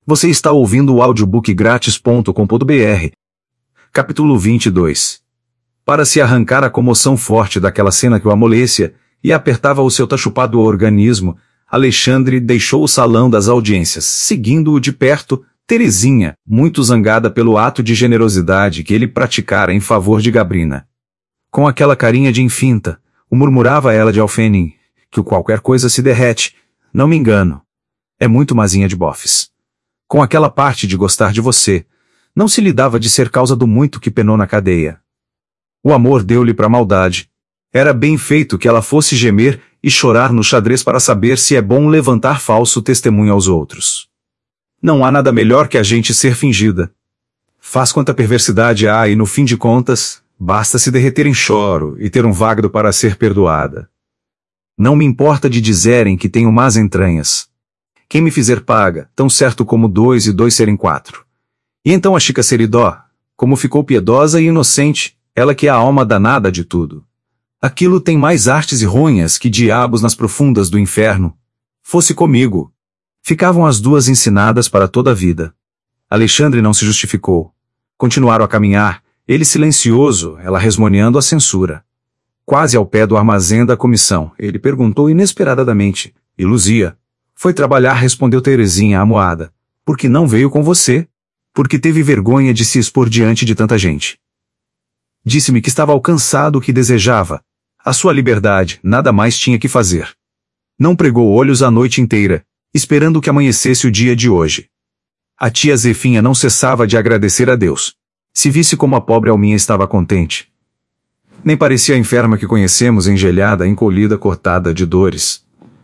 Você está ouvindo o audiobookgratis.com.br. Capítulo 22. Para se arrancar a comoção forte daquela cena que o amolecia e apertava o seu tachupado organismo, Alexandre deixou o salão das audiências, seguindo-o de perto, Terezinha, muito zangada pelo ato de generosidade que ele praticara em favor de Gabrina. Com aquela carinha de infinta, o murmurava ela de Alfenim, que o qualquer coisa se derrete, não me engano. É muito mazinha de bofes. Com aquela parte de gostar de você, não se lhe dava de ser causa do muito que penou na cadeia. O amor deu-lhe pra maldade. Era bem feito que ela fosse gemer e chorar no xadrez para saber se é bom levantar falso testemunho aos outros. Não há nada melhor que a gente ser fingida. Faz quanta perversidade há e no fim de contas, basta se derreter em choro e ter um vagdo para ser perdoada. Não me importa de dizerem que tenho más entranhas. Quem me fizer paga, tão certo como 2 e 2 serem 4. E então a Chica Seridó, como ficou piedosa e inocente, ela que é a alma danada de tudo. Aquilo tem mais artes e ronhas que diabos nas profundas do inferno. Fosse comigo. Ficavam as duas ensinadas para toda a vida. Alexandre não se justificou. Continuaram a caminhar, ele silencioso, ela resmoneando a censura. Quase ao pé do armazém da comissão, ele perguntou inesperadamente, e Luzia? Foi trabalhar, respondeu Terezinha amuada. Por que não veio com você? Porque teve vergonha de se expor diante de tanta gente. Disse-me que estava alcançado o que desejava. A sua liberdade, nada mais tinha que fazer. Não pregou olhos a noite inteira, esperando que amanhecesse o dia de hoje. A tia Zefinha não cessava de agradecer a Deus. Se visse como a pobre Alminha estava contente. Nem parecia a enferma que conhecemos, engelhada, encolhida, cortada de dores.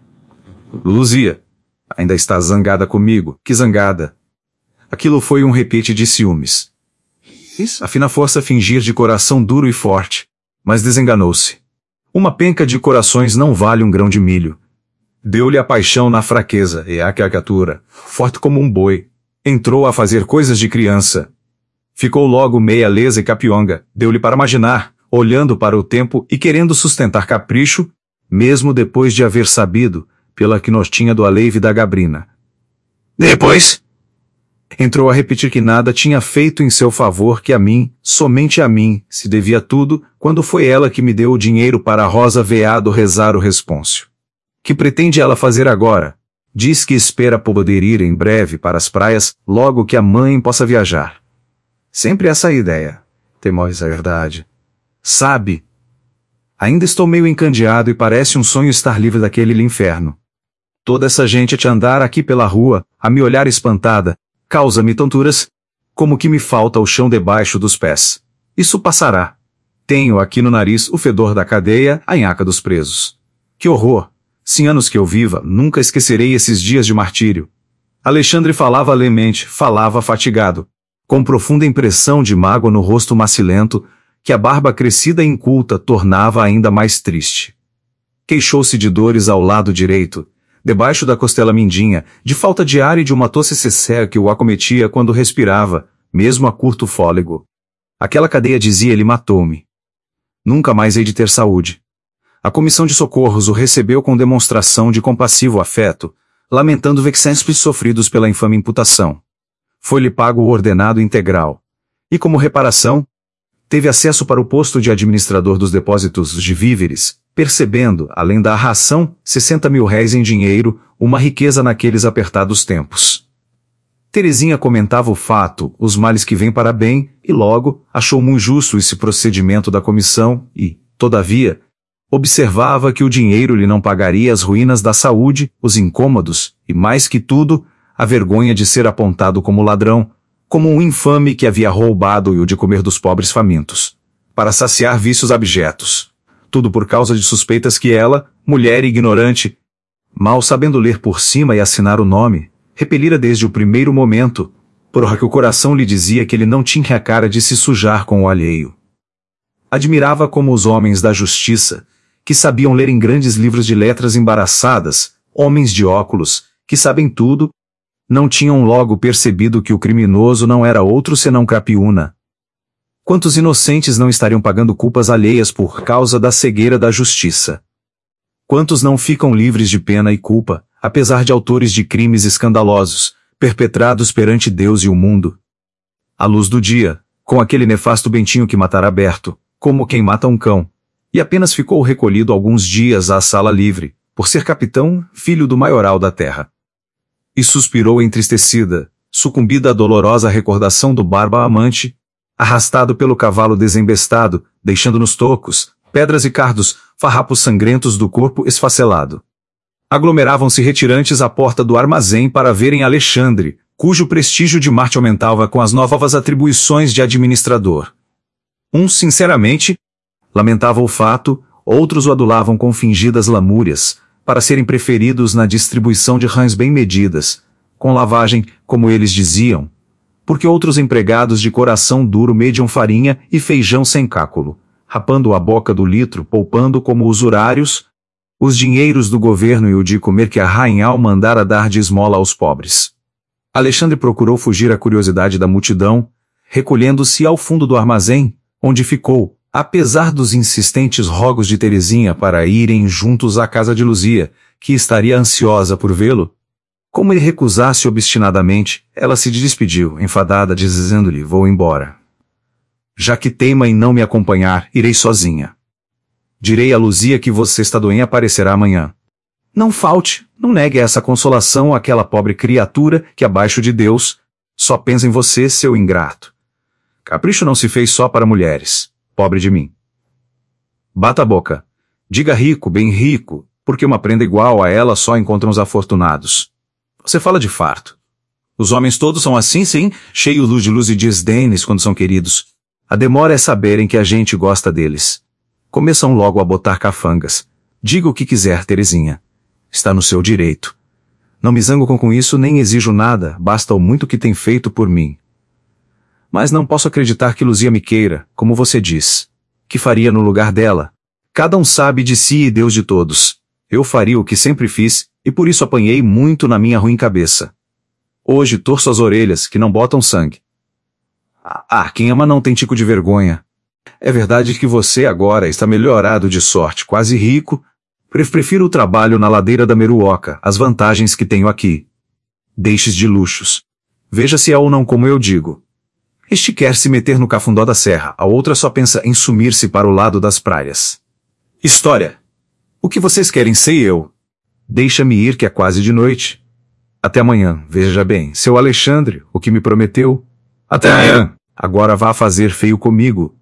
Luzia, ainda está zangada comigo, que zangada. Aquilo foi um repete de ciúmes. A fina força fingir de coração duro e forte, mas desenganou-se. Uma penca de corações não vale um grão de milho. Deu-lhe a paixão na fraqueza, e a criatura, forte como um boi, entrou a fazer coisas de criança. Ficou logo meia lesa e capionga, deu-lhe para imaginar, olhando para o tempo e querendo sustentar capricho, mesmo depois de haver sabido, pela quinotinha do aleive da Gabrina. Depois? Entrou a repetir que nada tinha feito em seu favor, que a mim, somente a mim, se devia tudo, quando foi ela que me deu o dinheiro para a Rosa Veado rezar o respôncio. Que pretende ela fazer agora? Diz que espera poder ir em breve para as praias, logo que a mãe possa viajar. Sempre essa ideia. Teimosa verdade. Sabe? Ainda estou meio encandeado e parece um sonho estar livre daquele inferno. Toda essa gente a te andar aqui pela rua, a me olhar espantada, causa-me tonturas, como que me falta o chão debaixo dos pés. Isso passará. Tenho aqui no nariz o fedor da cadeia, a nhaca dos presos. Que horror! 100 anos que eu viva, nunca esquecerei esses dias de martírio. Alexandre falava lemente, falava fatigado, com profunda impressão de mágoa no rosto macilento, que a barba crescida e inculta tornava ainda mais triste. Queixou-se de dores ao lado direito, debaixo da costela mindinha, de falta de ar e de uma tosse cessea que o acometia quando respirava, mesmo a curto fôlego. Aquela cadeia, dizia-lhe, matou-me. Nunca mais hei de ter saúde. A comissão de socorros o recebeu com demonstração de compassivo afeto, lamentando vexames sofridos pela infame imputação. Foi-lhe pago o ordenado integral. E como reparação, teve acesso para o posto de administrador dos depósitos de víveres, percebendo, além da ração, 60 mil réis em dinheiro, uma riqueza naqueles apertados tempos. Terezinha comentava o fato, os males que vêm para bem, e logo, achou muito justo esse procedimento da comissão e, todavia, observava que o dinheiro lhe não pagaria as ruínas da saúde, os incômodos, e mais que tudo, a vergonha de ser apontado como ladrão, como um infame que havia roubado e o de comer dos pobres famintos, para saciar vícios abjetos. Tudo por causa de suspeitas que ela, mulher ignorante, mal sabendo ler por cima e assinar o nome, repelira desde o primeiro momento, porra que o coração lhe dizia que ele não tinha a cara de se sujar com o alheio. Admirava como os homens da justiça, que sabiam ler em grandes livros de letras embaraçadas, homens de óculos, que sabem tudo, não tinham logo percebido que o criminoso não era outro senão Crapiúna. Quantos inocentes não estariam pagando culpas alheias por causa da cegueira da justiça? Quantos não ficam livres de pena e culpa, apesar de autores de crimes escandalosos, perpetrados perante Deus e o mundo. À luz do dia, com aquele nefasto bentinho que matara Berto, como quem mata um cão, e apenas ficou recolhido alguns dias à sala livre, por ser capitão, filho do maioral da terra. E suspirou entristecida, sucumbida à dolorosa recordação do barba amante, arrastado pelo cavalo desembestado, deixando nos tocos, pedras e cardos, farrapos sangrentos do corpo esfacelado. Aglomeravam-se retirantes à porta do armazém para verem Alexandre, cujo prestígio de Marte aumentava com as novas atribuições de administrador. Uns, sinceramente, lamentavam o fato, outros o adulavam com fingidas lamúrias, para serem preferidos na distribuição de rãs bem medidas, com lavagem, como eles diziam, porque outros empregados de coração duro mediam farinha e feijão sem cáculo, rapando a boca do litro, poupando como usurários os dinheiros do governo e o de comer que a rainha mandara dar de esmola aos pobres. Alexandre procurou fugir à curiosidade da multidão, recolhendo-se ao fundo do armazém, onde ficou, apesar dos insistentes rogos de Terezinha para irem juntos à casa de Luzia, que estaria ansiosa por vê-lo. Como ele recusasse obstinadamente, ela se despediu, enfadada, dizendo-lhe: vou embora. Já que teima em não me acompanhar, irei sozinha. Direi a Luzia que você está doente e aparecerá amanhã. Não falte, não negue essa consolação àquela pobre criatura que, abaixo de Deus, só pensa em você, seu ingrato. Capricho não se fez só para mulheres. Pobre de mim. Bata a boca. Diga rico, bem rico, porque uma prenda igual a ela só encontram os afortunados. Você fala de farto. Os homens todos são assim, sim, cheios de luz e desdenes quando são queridos. A demora é saberem que a gente gosta deles. Começam logo a botar cafangas. Diga o que quiser, Terezinha. Está no seu direito. Não me zango com isso nem exijo nada, basta o muito que tem feito por mim. Mas não posso acreditar que Luzia me queira, como você diz. Que faria no lugar dela? Cada um sabe de si e Deus de todos. Eu faria o que sempre fiz, e por isso apanhei muito na minha ruim cabeça. Hoje torço as orelhas, que não botam sangue. Quem ama não tem tico de vergonha. É verdade que você agora está melhorado de sorte, quase rico. Prefiro o trabalho na ladeira da Meruoca, as vantagens que tenho aqui. Deixes de luxos. Veja se é ou não como eu digo. Este quer se meter no cafundó da serra, a outra só pensa em sumir-se para o lado das praias. História. O que vocês querem sei eu. Deixa-me ir que é quase de noite. Até amanhã, veja bem, seu Alexandre, o que me prometeu. Até amanhã. Agora vá fazer feio comigo.